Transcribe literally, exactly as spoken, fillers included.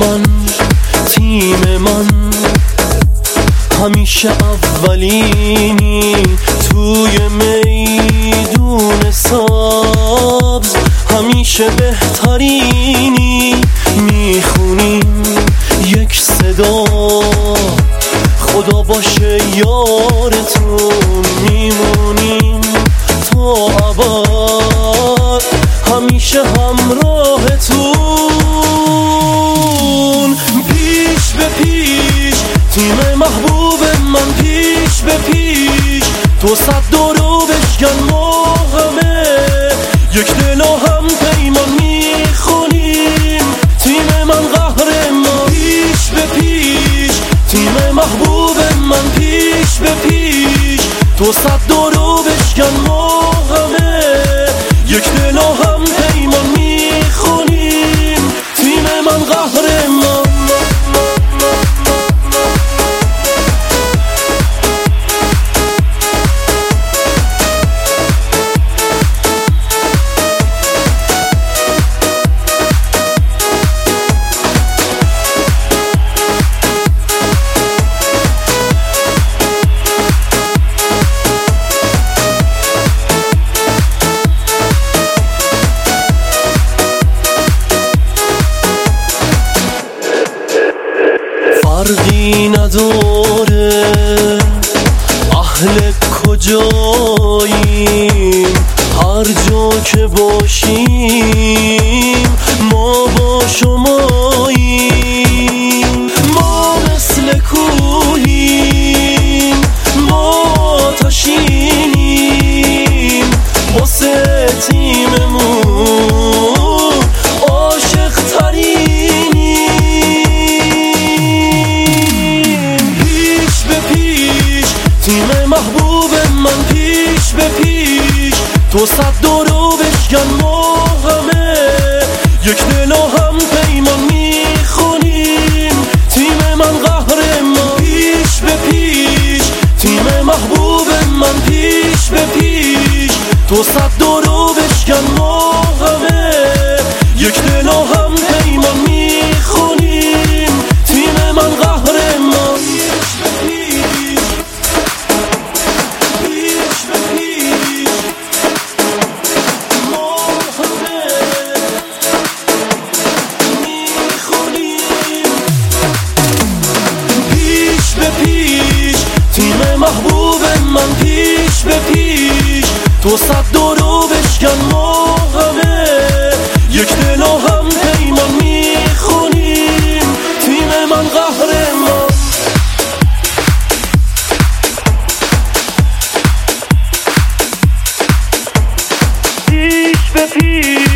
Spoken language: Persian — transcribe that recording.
من تیم من همیشه اولینی توی میدون سبز، همیشه بهترینی میخونیم یک صدا، خدا باشه یارتون میمونیم تا ابد، همیشه همراهتون. پیش به پیش تیم محبوب من، پیش به پیش تو صد دورو بشکن، ما همه یک دل و هم پیمان میخونیم تیم من قهرمان. پیش به پیش تیم محبوب من، پیش به پیش تو صد دورو بشکن، ما همه یک دل و هم پیمان میخونیم تیم من قهرمان. فرقی نداره اهل کجاییم، هر جا که باشیم ما با شماییم. ما مثل کوهیم، ما آتشینیم واسه تیممون، عاشق ترینیم. تیم محبوب من، پیش به پیش تو صد دورو بشکن، ما همه یک دل و هم پیمان میخونیم تیم من قهرمان. پیش به پیش تیم محبوب من، پیش به پیش تو صد دورو بشکن، ما همه یک دل و هم پیمان میخونیم تیم من قهرمان. محبوب من، پیش به پیش تو صد دورو بشکن، ما همه یک دل و هم پیمان میخونیم تیم من قهرمان. پیش به پیش